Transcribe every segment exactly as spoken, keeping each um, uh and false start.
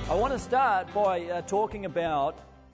I want to start by uh, talking about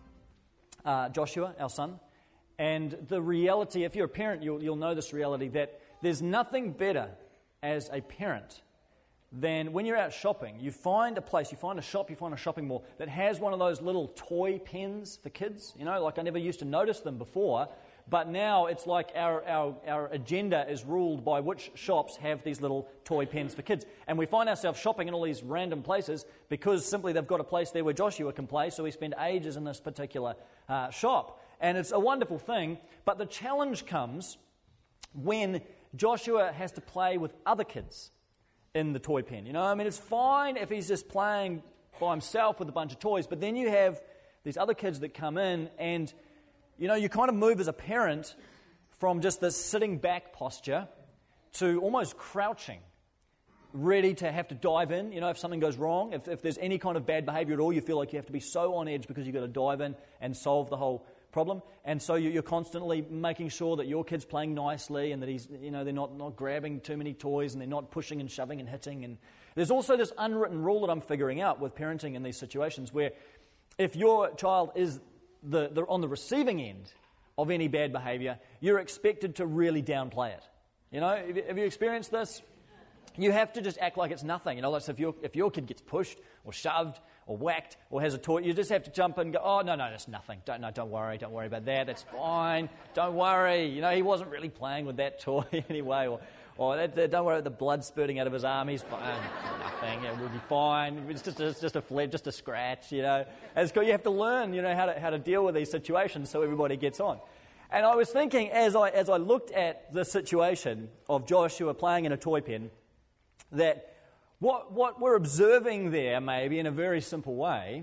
uh, Joshua, our son, and the reality. If you're a parent, you'll, you'll know this reality, that there's nothing better as a parent than when you're out shopping, you find a place, you find a shop, you find a shopping mall that has one of those little toy pens for kids. You know, like I never used to notice them before, but now it's like our, our, our agenda is ruled by which shops have these little toy pens for kids. And we find ourselves shopping in all these random places because simply they've got a place there where Joshua can play, so we spend ages in this particular uh, shop. And it's a wonderful thing, but the challenge comes when Joshua has to play with other kids in the toy pen. You know, I mean, it's fine if he's just playing by himself with a bunch of toys, but then you have these other kids that come in and, you know, you kind of move as a parent from just this sitting back posture to almost crouching, ready to have to dive in. You know, if something goes wrong, if, if there's any kind of bad behavior at all, you feel like you have to be so on edge because you've got to dive in and solve the whole problem. And so you're constantly making sure that your kid's playing nicely and that he's, you know, they're not, not grabbing too many toys and they're not pushing and shoving and hitting. And there's also this unwritten rule that I'm figuring out with parenting in these situations where if your child is the, the on the receiving end of any bad behavior, you're expected to really downplay it. You know, have you, have you experienced this? You have to just act like it's nothing. You know, like so if your if your kid gets pushed or shoved or whacked or has a toy, you just have to jump in and go, oh, no, no, that's nothing. Don't, no, don't worry. Don't worry about that. That's fine. Don't worry. You know, he wasn't really playing with that toy anyway. Or, or that, that, don't worry about the blood spurting out of his arm. He's fine. Nothing. It will be fine. It's just, it's just a flip, just a scratch, you know. And it's good. You have to learn, you know, how to, how to deal with these situations so everybody gets on. And I was thinking as I, as I looked at the situation of Joshua playing in a toy pen, that what what we're observing there, maybe in a very simple way,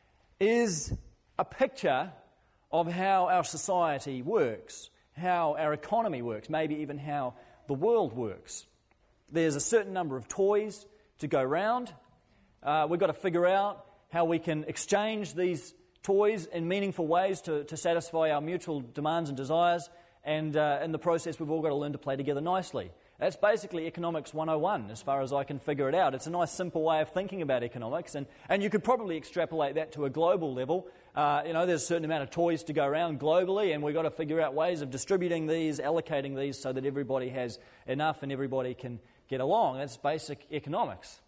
is a picture of how our society works, how our economy works, maybe even how the world works. There's a certain number of toys to go round. Uh, we've got to figure out how we can exchange these toys in meaningful ways to, to satisfy our mutual demands and desires, and uh, in the process we've all got to learn to play together nicely. That's basically economics one oh one as far as I can figure it out. It's a nice simple way of thinking about economics, and, and you could probably extrapolate that to a global level. Uh, you know, there's a certain amount of toys to go around globally, and we've got to figure out ways of distributing these, allocating these so that everybody has enough and everybody can get along. That's basic economics.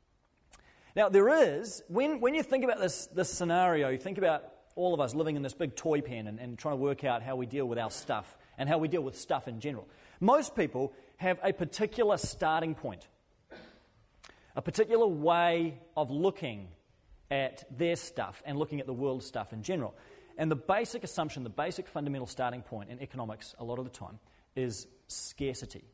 Now, there is, when, when you think about this, this scenario, you think about all of us living in this big toy pen and, and trying to work out how we deal with our stuff and how we deal with stuff in general. Most people have a particular starting point, a particular way of looking at their stuff and looking at the world's stuff in general. And the basic assumption, the basic fundamental starting point in economics a lot of the time is scarcity,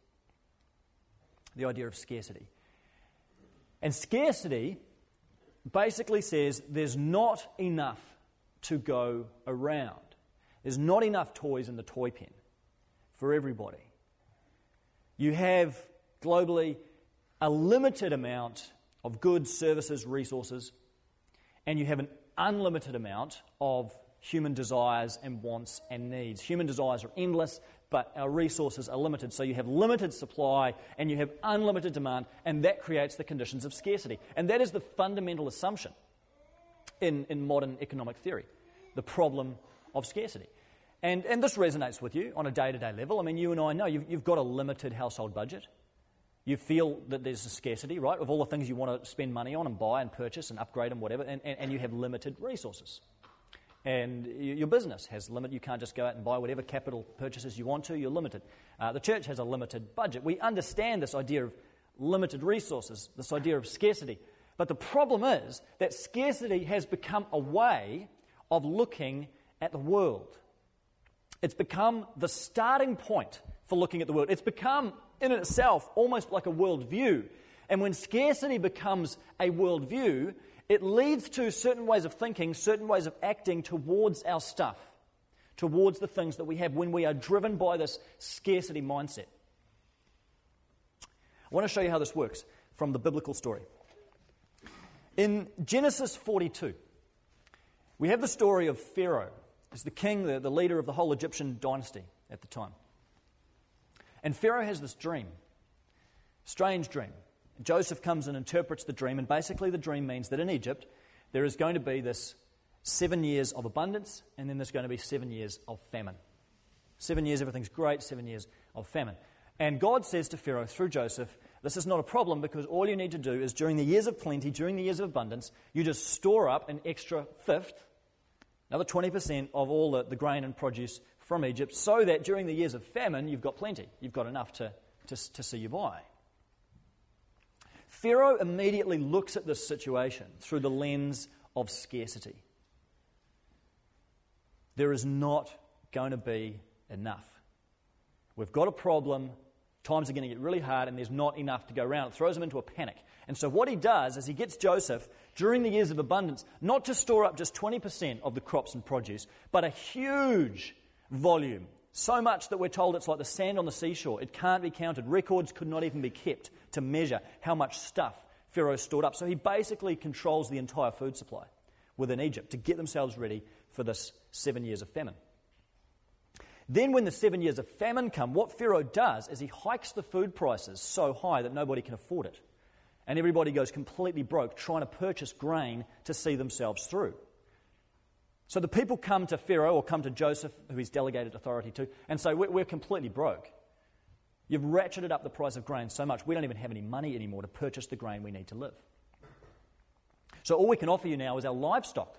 the idea of scarcity. And scarcity basically says there's not enough to go around. There's not enough toys in the toy pen for everybody. You have globally a limited amount of goods, services, resources, and you have an unlimited amount of human desires and wants and needs. Human desires are endless, but our resources are limited. So you have limited supply and you have unlimited demand, and that creates the conditions of scarcity. And that is the fundamental assumption in, in modern economic theory, the problem of scarcity. And, and this resonates with you on a day-to-day level. I mean, you and I know you've, you've got a limited household budget. You feel that there's a scarcity, right, of all the things you want to spend money on and buy and purchase and upgrade and whatever, and, and, and you have limited resources. And your business has limit. You can't just go out and buy whatever capital purchases you want to. You're limited. Uh, the church has a limited budget. We understand this idea of limited resources, this idea of scarcity. But the problem is that scarcity has become a way of looking at the world. It's become the starting point for looking at the world. It's become, in itself, almost like a worldview. And when scarcity becomes a worldview, it leads to certain ways of thinking, certain ways of acting towards our stuff, towards the things that we have when we are driven by this scarcity mindset. I want to show you how this works from the biblical story. In Genesis forty-two, we have the story of Pharaoh. He's the king, the, the leader of the whole Egyptian dynasty at the time. And Pharaoh has this dream, strange dream. Joseph comes and interprets the dream, and basically the dream means that in Egypt there is going to be this seven years of abundance, and then there's going to be seven years of famine. Seven years, everything's great, seven years of famine. And God says to Pharaoh through Joseph, this is not a problem because all you need to do is during the years of plenty, during the years of abundance, you just store up an extra fifth, another twenty percent of all the, the grain and produce from Egypt, so that during the years of famine, you've got plenty. You've got enough to, to, to see you by. Pharaoh immediately looks at this situation through the lens of scarcity. There is not going to be enough. We've got a problem, times are going to get really hard, and there's not enough to go around. It throws him into a panic. And so what he does is he gets Joseph, during the years of abundance, not to store up just twenty percent of the crops and produce, but a huge volume. So much that we're told it's like the sand on the seashore. It can't be counted. Records could not even be kept to measure how much stuff Pharaoh stored up. So he basically controls the entire food supply within Egypt to get themselves ready for this seven years of famine. Then when the seven years of famine come, what Pharaoh does is he hikes the food prices so high that nobody can afford it. And everybody goes completely broke trying to purchase grain to see themselves through. So the people come to Pharaoh or come to Joseph, who he's delegated authority to, and say, we're, we're completely broke. You've ratcheted up the price of grain so much, we don't even have any money anymore to purchase the grain we need to live. So all we can offer you now is our livestock.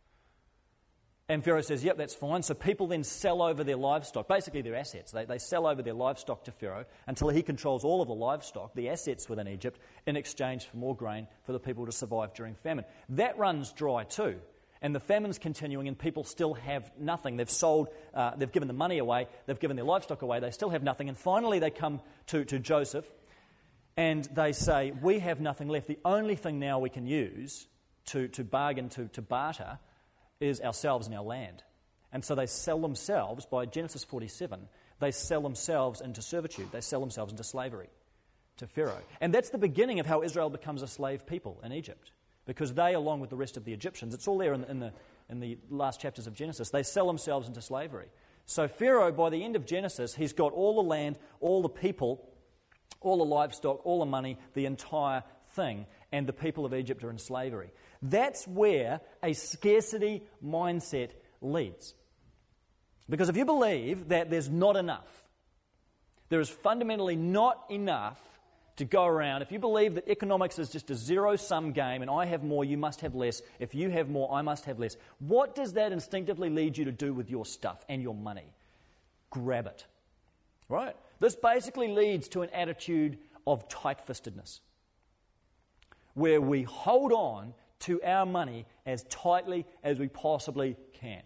And Pharaoh says, yep, that's fine. So people then sell over their livestock, basically their assets. They, they sell over their livestock to Pharaoh until he controls all of the livestock, the assets within Egypt, in exchange for more grain for the people to survive during famine. That runs dry too. And the famine's continuing and people still have nothing. They've sold, uh, they've given the money away, they've given their livestock away, they still have nothing. And finally they come to, to Joseph and they say, we have nothing left. The only thing now we can use to, to bargain, to, to barter, is ourselves and our land. And so they sell themselves, by Genesis forty-seven, they sell themselves into servitude. They sell themselves into slavery to Pharaoh. And that's the beginning of how Israel becomes a slave people in Egypt. Because they, along with the rest of the Egyptians, it's all there in the, in the, in the last chapters of Genesis, they sell themselves into slavery. So Pharaoh, by the end of Genesis, he's got all the land, all the people, all the livestock, all the money, the entire thing, and the people of Egypt are in slavery. That's where a scarcity mindset leads. Because if you believe that there's not enough, there is fundamentally not enough to go around. If you believe that economics is just a zero-sum game and I have more, you must have less. If you have more, I must have less. What does that instinctively lead you to do with your stuff and your money? Grab it. Right? This basically leads to an attitude of tight-fistedness, where we hold on to our money as tightly as we possibly can.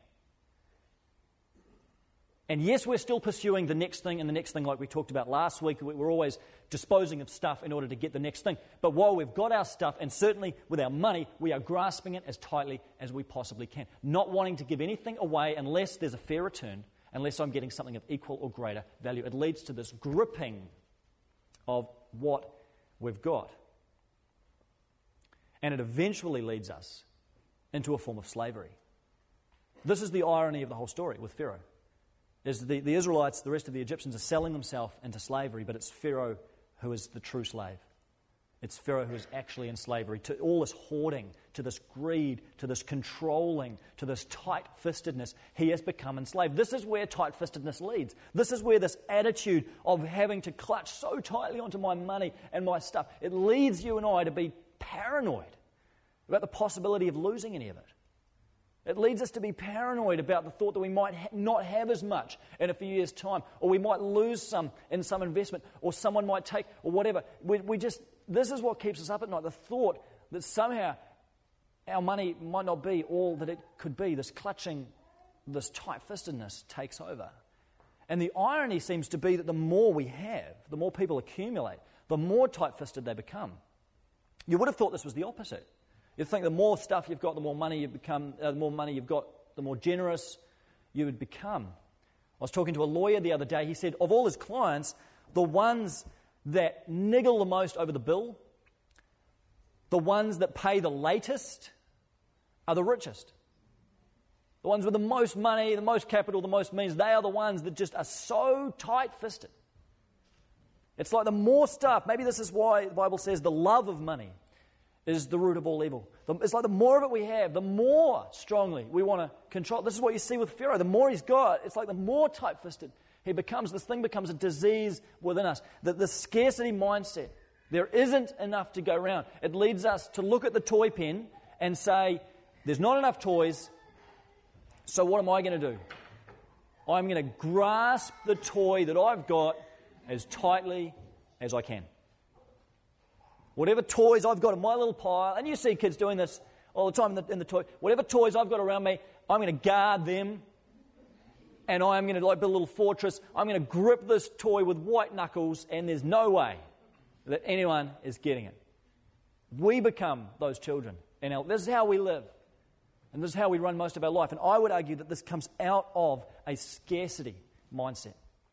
And yes, we're still pursuing the next thing and the next thing like we talked about last week. We're always disposing of stuff in order to get the next thing. But while we've got our stuff, and certainly with our money, we are grasping it as tightly as we possibly can, not wanting to give anything away unless there's a fair return, unless I'm getting something of equal or greater value. It leads to this gripping of what we've got. And it eventually leads us into a form of slavery. This is the irony of the whole story with Pharaoh. Is the, the Israelites, the rest of the Egyptians, are selling themselves into slavery, but it's Pharaoh who is the true slave. It's Pharaoh who is actually in slavery, to all this hoarding, to this greed, to this controlling, to this tight-fistedness. He has become enslaved. This is where tight-fistedness leads. This is where this attitude of having to clutch so tightly onto my money and my stuff, it leads you and I to be paranoid about the possibility of losing any of it. It leads us to be paranoid about the thought that we might ha- not have as much in a few years' time, or we might lose some in some investment, or someone might take, or whatever. We, we just, this is what keeps us up at night, the thought that somehow our money might not be all that it could be. This clutching, this tight-fistedness takes over. And the irony seems to be that the more we have, the more people accumulate, the more tight-fisted they become. You would have thought this was the opposite. You'd think the more stuff you've got, the more money you become, uh, the more money you've got, the more generous you would become. I was talking to a lawyer the other day. He said of all his clients, the ones that niggle the most over the bill, the ones that pay the latest, are the richest. The ones with the most money, the most capital, the most means, they are the ones that just are so tight-fisted. It's like the more stuff, maybe this is why the Bible says the love of money is the root of all evil. It's like the more of it we have, the more strongly we want to control. This is what you see with Pharaoh. The more he's got, it's like the more tight-fisted he becomes. This thing becomes a disease within us. The, the scarcity mindset. There isn't enough to go around. It leads us to look at the toy pen and say, there's not enough toys, so what am I going to do? I'm going to grasp the toy that I've got as tightly as I can. Whatever toys I've got in my little pile, and you see kids doing this all the time in the, in the toy, whatever toys I've got around me, I'm going to guard them, and I'm going to like build a little fortress. I'm going to grip this toy with white knuckles, and there's no way that anyone is getting it. We become those children. And our, this is how we live. And this is how we run most of our life. And I would argue that this comes out of a scarcity mindset.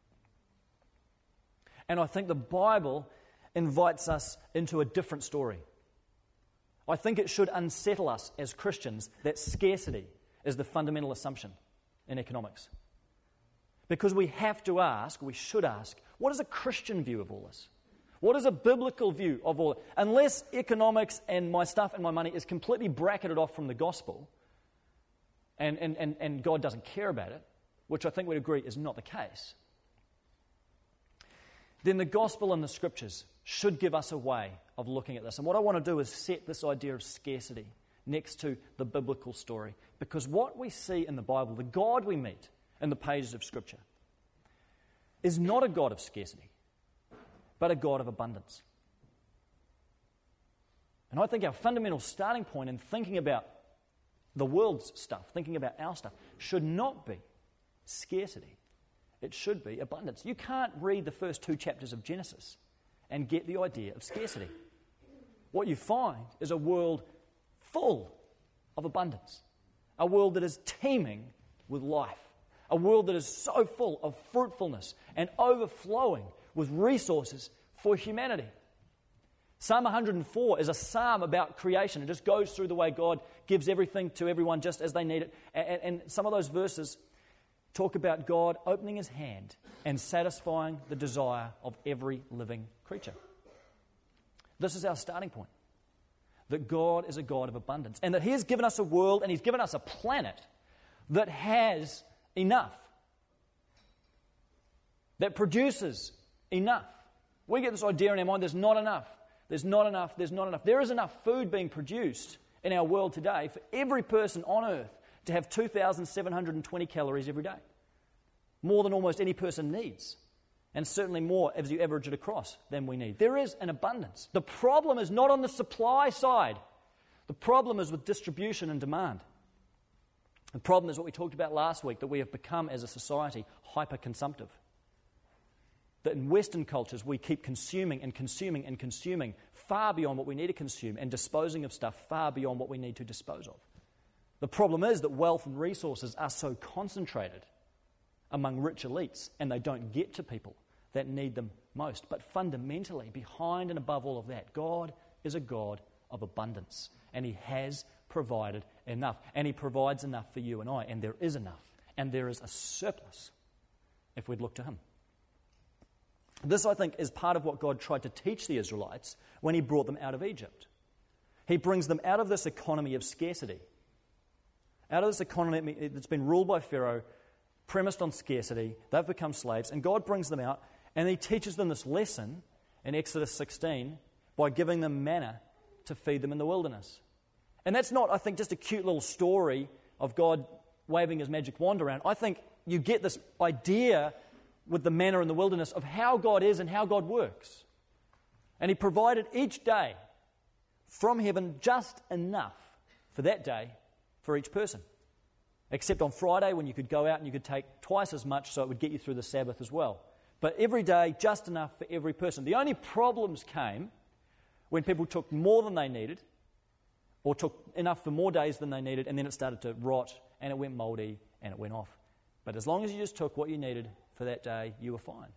And I think the Bible invites us into a different story. I think it should unsettle us as Christians that scarcity is the fundamental assumption in economics. Because we have to ask, we should ask, what is a Christian view of all this? What is a biblical view of all? Unless economics and my stuff and my money is completely bracketed off from the gospel, and, and, and, and God doesn't care about it, which I think we'd agree is not the case, then the gospel and the scriptures should give us a way of looking at this. And what I want to do is set this idea of scarcity next to the biblical story. Because what we see in the Bible, the God we meet in the pages of Scripture, is not a God of scarcity, but a God of abundance. And I think our fundamental starting point in thinking about the world's stuff, thinking about our stuff, should not be scarcity. It should be abundance. You can't read the first two chapters of Genesis and get the idea of scarcity. What you find is a world full of abundance, a world that is teeming with life, a world that is so full of fruitfulness and overflowing with resources for humanity. Psalm one hundred four is a psalm about creation. It just goes through the way God gives everything to everyone just as they need it. And, and some of those verses talk about God opening his hand and satisfying the desire of every living creature. This is our starting point. That God is a God of abundance. And that he has given us a world and he's given us a planet that has enough. That produces enough. We get this idea in our mind, there's not enough. There's not enough, there's not enough. There is enough food being produced in our world today for every person on earth to have two thousand seven hundred twenty calories every day. More than almost any person needs. And certainly more, as you average it across, than we need. There is an abundance. The problem is not on the supply side. The problem is with distribution and demand. The problem is what we talked about last week, that we have become, as a society, hyper-consumptive. That in Western cultures, we keep consuming and consuming and consuming far beyond what we need to consume and disposing of stuff far beyond what we need to dispose of. The problem is that wealth and resources are so concentrated among rich elites, and they don't get to people that need them most. But fundamentally, behind and above all of that, God is a God of abundance, and he has provided enough, and he provides enough for you and I, and there is enough, and there is a surplus if we'd look to him. This, I think, is part of what God tried to teach the Israelites when he brought them out of Egypt. He brings them out of this economy of scarcity, out of this economy that's been ruled by Pharaoh, premised on scarcity. They've become slaves, and God brings them out, and he teaches them this lesson in Exodus sixteen by giving them manna to feed them in the wilderness. And that's not, I think, just a cute little story of God waving his magic wand around. I think you get this idea with the manna in the wilderness of how God is and how God works. And he provided each day from heaven just enough for that day for each person. Except on Friday when you could go out and you could take twice as much so it would get you through the Sabbath as well. But every day, just enough for every person. The only problems came when people took more than they needed or took enough for more days than they needed, and then it started to rot and it went mouldy and it went off. But as long as you just took what you needed for that day, you were fine.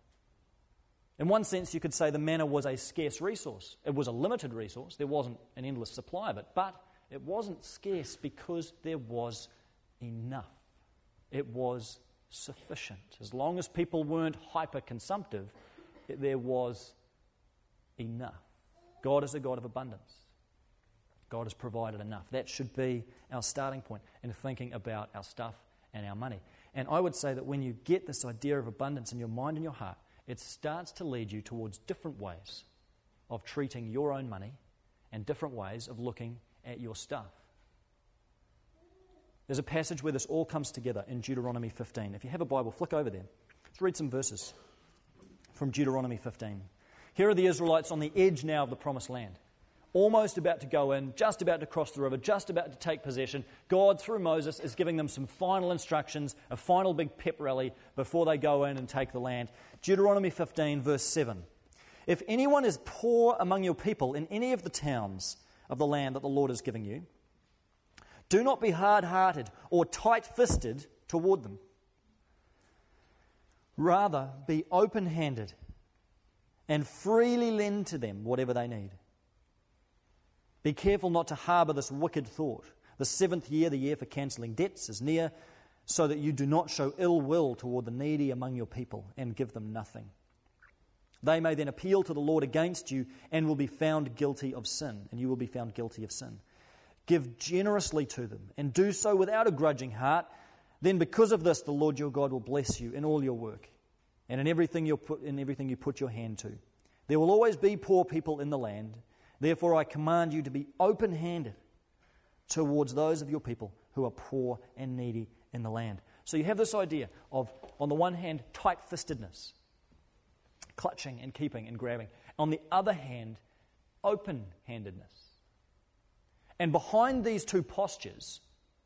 In one sense, you could say the manna was a scarce resource. It was a limited resource. There wasn't an endless supply of it. But it wasn't scarce because there was enough. It was sufficient. As long as people weren't hyper-consumptive, there was enough. God is a God of abundance. God has provided enough. That should be our starting point in thinking about our stuff and our money. And I would say that when you get this idea of abundance in your mind and your heart, it starts to lead you towards different ways of treating your own money and different ways of looking at your stuff. There's a passage where this all comes together in Deuteronomy fifteen. If you have a Bible, flick over there. Let's read some verses from Deuteronomy fifteen. Here are the Israelites on the edge now of the promised land. Almost about to go in, just about to cross the river, just about to take possession. God, through Moses, is giving them some final instructions, a final big pep rally before they go in and take the land. Deuteronomy fifteen, verse seven. If anyone is poor among your people in any of the towns of the land that the Lord is giving you, do not be hard-hearted or tight-fisted toward them. Rather, be open-handed and freely lend to them whatever they need. Be careful not to harbour this wicked thought. The seventh year, the year for cancelling debts, is near, so that you do not show ill will toward the needy among your people and give them nothing. They may then appeal to the Lord against you and will be found guilty of sin, and you will be found guilty of sin. Give generously to them and do so without a grudging heart. Then because of this, the Lord your God will bless you in all your work and in everything you put in everything you put your hand to. There will always be poor people in the land. Therefore, I command you to be open-handed towards those of your people who are poor and needy in the land. So you have this idea of, on the one hand, tight-fistedness, clutching and keeping and grabbing. On the other hand, open-handedness. And behind these two postures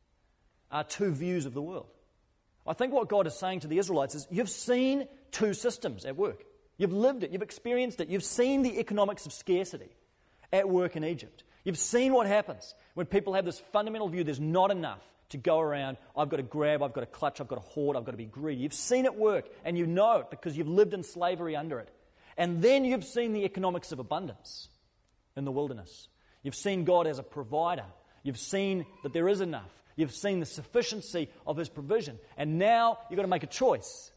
are two views of the world. I think what God is saying to the Israelites is, you've seen two systems at work. You've lived it. You've experienced it. You've seen the economics of scarcity at work in Egypt. You've seen what happens when people have this fundamental view there's not enough to go around. I've got to grab, I've got to clutch, I've got to hoard, I've got to be greedy. You've seen it work, and you know it because you've lived in slavery under it. And then you've seen the economics of abundance in the wilderness. You've seen God as a provider. You've seen that there is enough. You've seen the sufficiency of His provision. And now you've got to make a choice.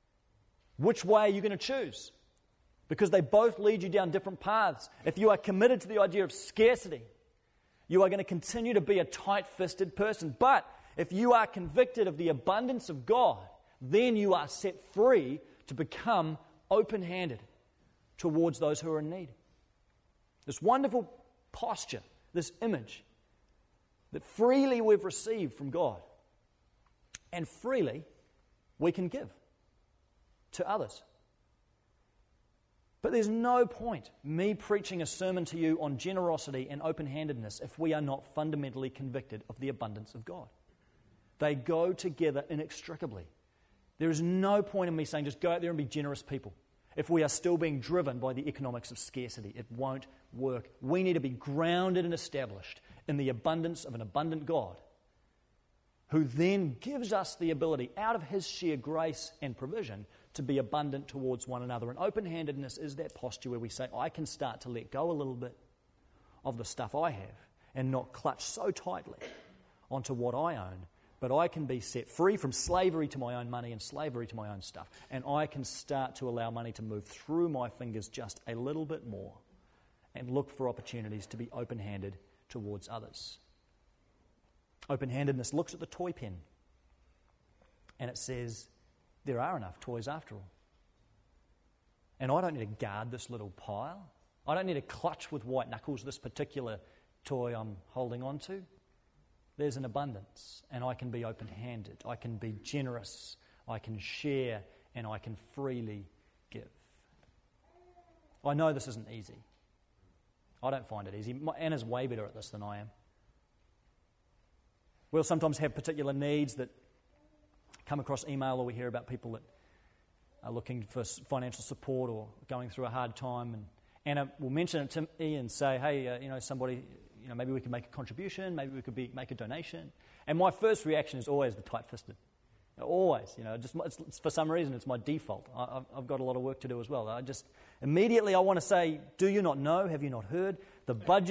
Which way are you going to choose? Because they both lead you down different paths. If you are committed to the idea of scarcity, you are going to continue to be a tight-fisted person. But if you are convicted of the abundance of God, then you are set free to become open-handed towards those who are in need. This wonderful posture, this image that freely we've received from God, and freely we can give to others. But there's no point me preaching a sermon to you on generosity and open-handedness if we are not fundamentally convicted of the abundance of God. They go together inextricably. There is no point in me saying just go out there and be generous people. If we are still being driven by the economics of scarcity, it won't work. We need to be grounded and established in the abundance of an abundant God who then gives us the ability, out of His sheer grace and provision, to be abundant towards one another. And open-handedness is that posture where we say, I can start to let go a little bit of the stuff I have and not clutch so tightly onto what I own, but I can be set free from slavery to my own money and slavery to my own stuff. And I can start to allow money to move through my fingers just a little bit more and look for opportunities to be open-handed towards others. Open-handedness looks at the toy pen and it says, there are enough toys after all. And I don't need to guard this little pile. I don't need to clutch with white knuckles this particular toy I'm holding on to. There's an abundance, and I can be open-handed. I can be generous. I can share, and I can freely give. I know this isn't easy. I don't find it easy. Anna's way better at this than I am. We'll sometimes have particular needs that come across email, or we hear about people that are looking for financial support or going through a hard time, and Anna will mention it to me and say, hey, uh, you know, somebody, you know, maybe we could make a contribution, maybe we could be, make a donation. And my first reaction is always the tight-fisted. Always, you know, just it's, it's, for some reason it's my default. I, I've, I've got a lot of work to do as well. I just, immediately I want to say, do you not know, have you not heard? The budget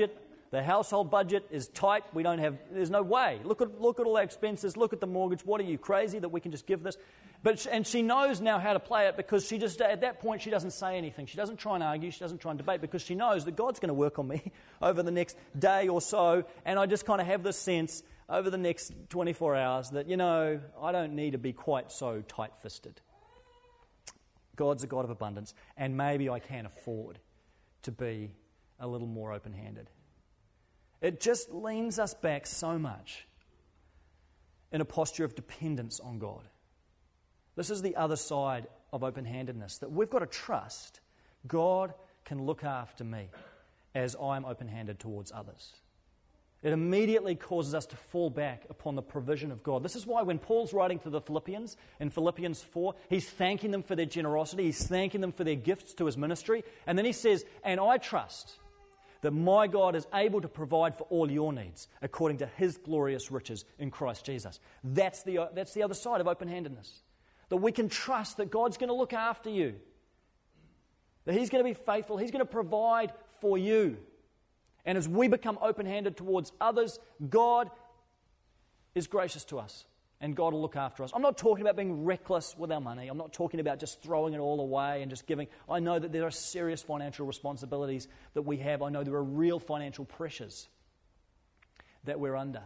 The household budget is tight. We don't have, there's no way. Look at, look at all our expenses. Look at the mortgage. What are you, crazy that we can just give this? But And she knows now how to play it because she just, at that point, she doesn't say anything. She doesn't try and argue. She doesn't try and debate because she knows that God's going to work on me over the next day or so. And I just kind of have this sense over the next twenty-four hours that, you know, I don't need to be quite so tight-fisted. God's a God of abundance, and maybe I can afford to be a little more open-handed. It just leans us back so much in a posture of dependence on God. This is the other side of open-handedness, that we've got to trust God can look after me as I'm open-handed towards others. It immediately causes us to fall back upon the provision of God. This is why when Paul's writing to the Philippians, in Philippians four, he's thanking them for their generosity, he's thanking them for their gifts to his ministry, and then he says, and I trust that my God is able to provide for all your needs according to his glorious riches in Christ Jesus. That's the, that's the other side of open-handedness. That we can trust that God's going to look after you. That he's going to be faithful. He's going to provide for you. And as we become open-handed towards others, God is gracious to us. And God will look after us. I'm not talking about being reckless with our money. I'm not talking about just throwing it all away and just giving. I know that there are serious financial responsibilities that we have. I know there are real financial pressures that we're under.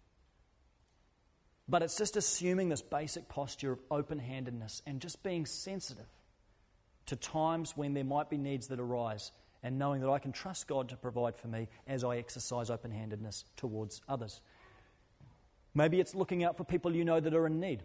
But it's just assuming this basic posture of open-handedness and just being sensitive to times when there might be needs that arise and knowing that I can trust God to provide for me as I exercise open-handedness towards others. Maybe it's looking out for people you know that are in need.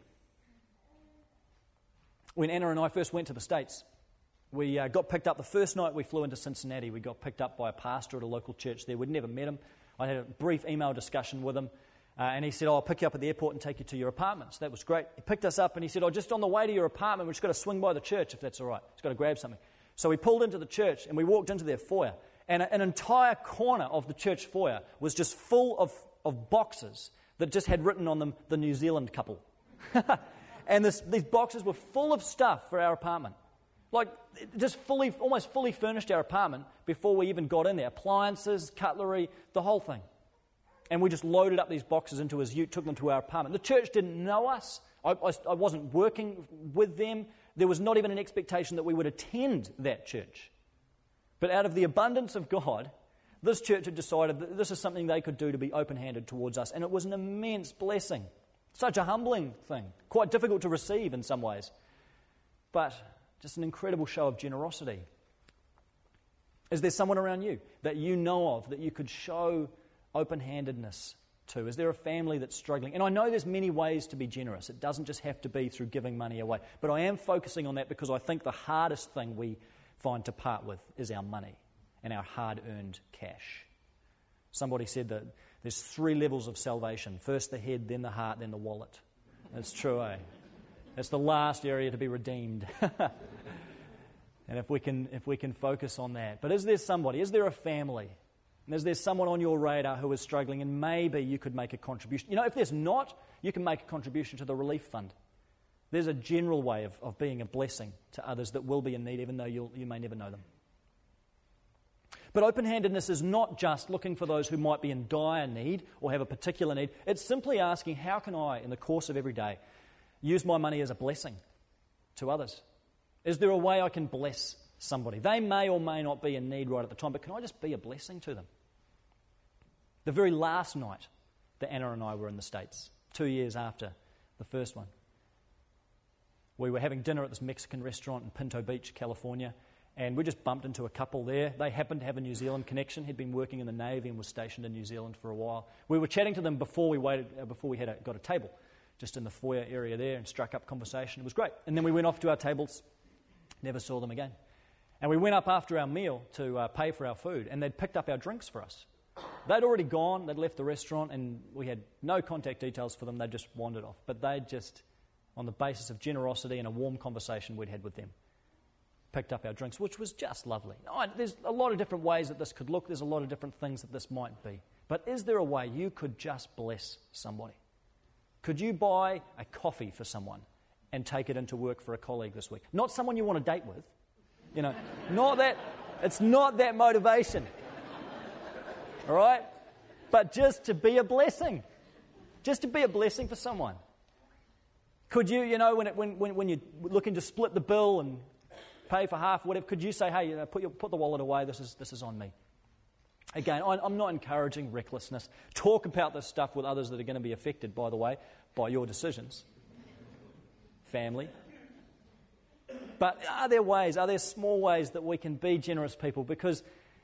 When Anna and I first went to the States, we uh, got picked up the first night we flew into Cincinnati. We got picked up by a pastor at a local church there. We'd never met him. I had a brief email discussion with him, uh, and he said, oh, I'll pick you up at the airport and take you to your apartment. So that was great. He picked us up and he said, oh, just on the way to your apartment, we've just got to swing by the church if that's all right. Just got to grab something. So we pulled into the church and we walked into their foyer, and a, an entire corner of the church foyer was just full of, of boxes that just had written on them, the New Zealand couple. And this, these boxes were full of stuff for our apartment. Like, just fully, almost fully furnished our apartment before we even got in there. Appliances, cutlery, the whole thing. And we just loaded up these boxes into his ute, took them to our apartment. The church didn't know us. I, I, I wasn't working with them. There was not even an expectation that we would attend that church. But out of the abundance of God, this church had decided that this is something they could do to be open-handed towards us, and it was an immense blessing. Such a humbling thing, quite difficult to receive in some ways, but just an incredible show of generosity. Is there someone around you that you know of that you could show open-handedness to? Is there a family that's struggling? And I know there's many ways to be generous. It doesn't just have to be through giving money away, but I am focusing on that because I think the hardest thing we find to part with is our money and our hard-earned cash. Somebody said that there's three levels of salvation. First the head, then the heart, then the wallet. That's true, eh? That's the last area to be redeemed. And if we can if we can focus on that. But is there somebody, is there a family, and is there someone on your radar who is struggling, and maybe you could make a contribution? You know, if there's not, you can make a contribution to the relief fund. There's a general way of, of being a blessing to others that will be in need, even though you'll, you may never know them. But open-handedness is not just looking for those who might be in dire need or have a particular need. It's simply asking, how can I, in the course of every day, use my money as a blessing to others? Is there a way I can bless somebody? They may or may not be in need right at the time, but can I just be a blessing to them? The very last night that Anna and I were in the States, two years after the first one, we were having dinner at this Mexican restaurant in Pinto Beach, California, and we just bumped into a couple there. They happened to have a New Zealand connection. He'd been working in the Navy and was stationed in New Zealand for a while. We were chatting to them before we waited, uh, before we had a, got a table, just in the foyer area there, and struck up conversation. It was great. And then we went off to our tables, never saw them again. And we went up after our meal to uh, pay for our food, and they'd picked up our drinks for us. They'd already gone, they'd left the restaurant, and we had no contact details for them. They'd just wandered off. But they'd just, on the basis of generosity and a warm conversation we'd had with them, picked up our drinks, which was just lovely. Oh, there's a lot of different ways that this could look. There's a lot of different things that this might be. But is there a way you could just bless somebody? Could you buy a coffee for someone and take it into work for a colleague this week? Not someone you want to date with. You know, not that, it's not that motivation. All right? but just to be a blessing. Just to be a blessing for someone. Could you, you know, when, it, when, when, when you're looking to split the bill and pay for half, whatever, could you say, hey, you know, put, your, put the wallet away, this is, this is on me. Again, I'm not encouraging recklessness. Talk about this stuff with others that are going to be affected, by the way, by your decisions. Family. But are there ways, are there small ways that we can be generous people? Because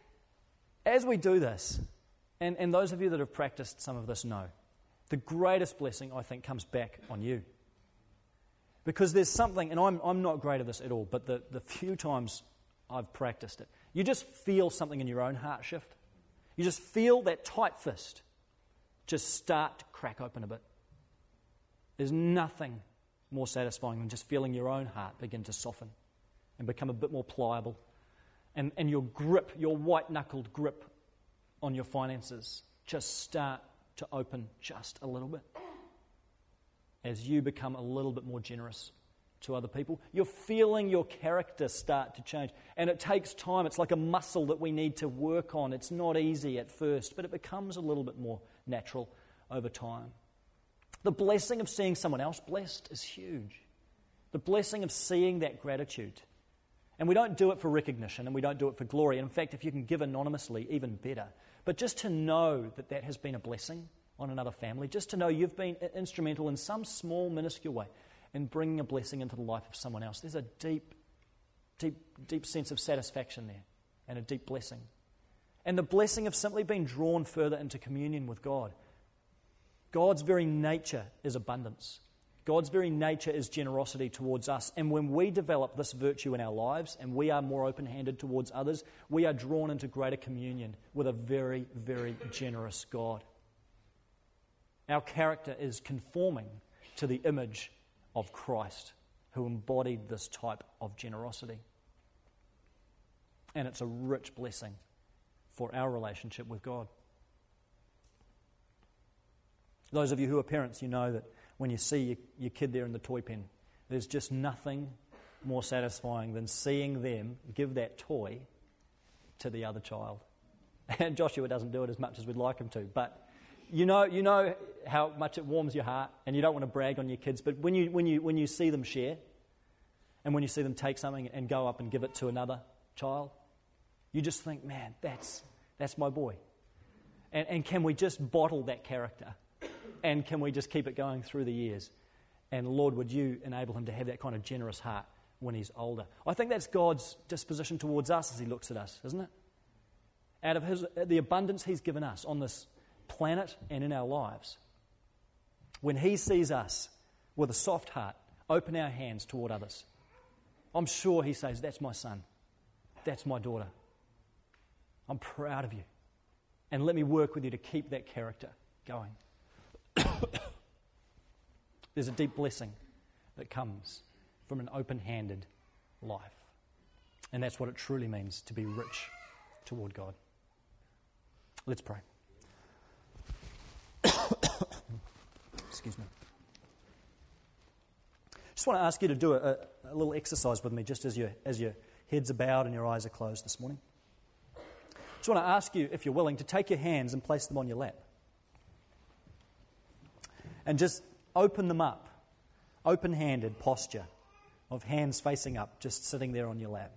as we do this, and, and those of you that have practiced some of this know, the greatest blessing, I think, comes back on you. Because there's something, and I'm, I'm not great at this at all, but the, the few times I've practiced it, you just feel something in your own heart shift. You just feel that tight fist just start to crack open a bit. There's nothing more satisfying than just feeling your own heart begin to soften and become a bit more pliable. And, and your grip, your white-knuckled grip on your finances just start to open just a little bit. As you become a little bit more generous to other people, you're feeling your character start to change. And it takes time. It's like a muscle that we need to work on. It's not easy at first, but it becomes a little bit more natural over time. The blessing of seeing someone else blessed is huge. The blessing of seeing that gratitude. And we don't do it for recognition and we don't do it for glory. In fact, if you can give anonymously, even better. But just to know that that has been a blessing on another family, just to know you've been instrumental in some small, minuscule way in bringing a blessing into the life of someone else. There's a deep, deep, deep sense of satisfaction there and a deep blessing. And the blessing of simply being drawn further into communion with God. God's very nature is abundance. God's very nature is generosity towards us. And when we develop this virtue in our lives and we are more open-handed towards others, we are drawn into greater communion with a very, very generous God. Our character is conforming to the image of Christ, who embodied this type of generosity. And it's a rich blessing for our relationship with God. Those of you who are parents, you know that when you see your, your kid there in the toy pen, there's just nothing more satisfying than seeing them give that toy to the other child. And Joshua doesn't do it as much as we'd like him to, but You know, you know how much it warms your heart, and you don't want to brag on your kids, but when you when you when you see them share, and when you see them take something and go up and give it to another child, you just think, man, that's that's my boy. And and can we just bottle that character? And can we just keep it going through the years? And Lord, would you enable him to have that kind of generous heart when he's older? I think that's God's disposition towards us as he looks at us, isn't it? Out of his the abundance he's given us on this planet and in our lives, when he sees us with a soft heart open our hands toward others, I'm sure he says, that's my son, that's my daughter, I'm proud of you, and let me work with you to keep that character going. There's a deep blessing that comes from an open-handed life, and that's what it truly means to be rich toward God. Let's pray. Excuse me. Just want to ask you to do a, a little exercise with me just as, you, as your heads are bowed and your eyes are closed this morning. Just want to ask you, if you're willing, to take your hands and place them on your lap. And just open them up. Open-handed posture of hands facing up, just sitting there on your lap.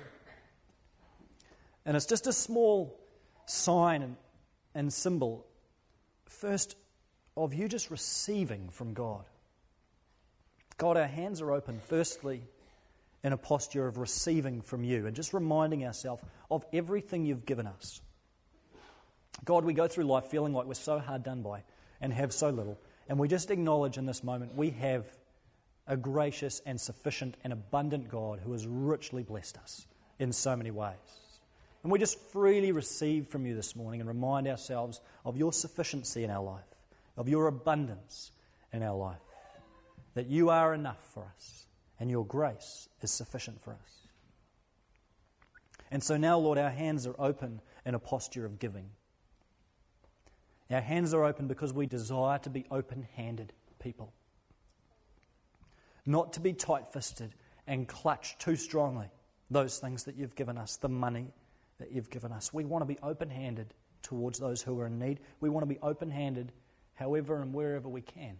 And it's just a small sign and, and symbol, first, of you just receiving from God. God, our hands are open, firstly, in a posture of receiving from you and just reminding ourselves of everything you've given us. God, we go through life feeling like we're so hard done by and have so little, and we just acknowledge in this moment we have a gracious and sufficient and abundant God who has richly blessed us in so many ways. And we just freely receive from you this morning and remind ourselves of your sufficiency in our life, of your abundance in our life, that you are enough for us and your grace is sufficient for us. And so now, Lord, our hands are open in a posture of giving. Our hands are open because we desire to be open-handed people, not to be tight-fisted and clutch too strongly those things that you've given us, the money that you've given us. We want to be open-handed towards those who are in need. We want to be open-handed however and wherever we can.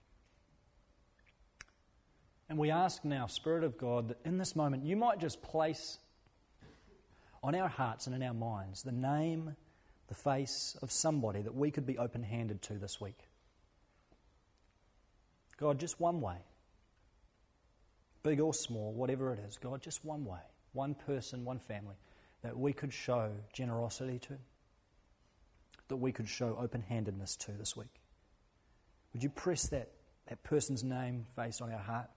And we ask now, Spirit of God, that in this moment you might just place on our hearts and in our minds the name, the face of somebody that we could be open-handed to this week. God, just one way, big or small, whatever it is, God, just one way, one person, one family, that we could show generosity to, that we could show open-handedness to this week. Would you press that, that person's name, face on our heart?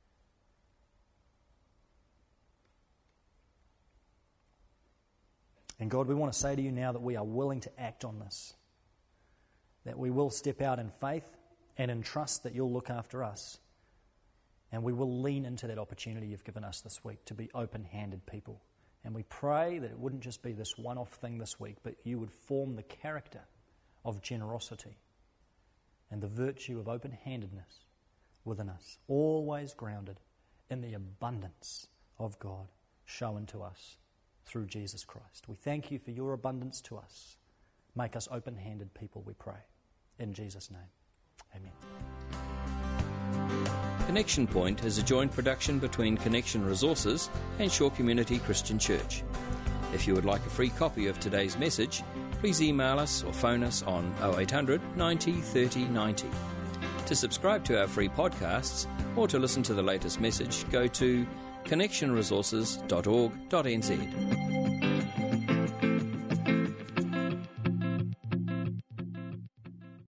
And God, we want to say to you now that we are willing to act on this, that we will step out in faith and in trust that you'll look after us, and we will lean into that opportunity you've given us this week to be open-handed people. And we pray that it wouldn't just be this one-off thing this week, but you would form the character of generosity and the virtue of open-handedness within us, always grounded in the abundance of God shown to us through Jesus Christ. We thank you for your abundance to us. Make us open-handed people, we pray. In Jesus' name, amen. Connection Point is a joint production between Connection Resources and Shore Community Christian Church. If you would like a free copy of today's message, please email us or phone us on oh eight hundred ninety thirty ninety. To subscribe to our free podcasts or to listen to the latest message, go to connection resources dot org dot n z.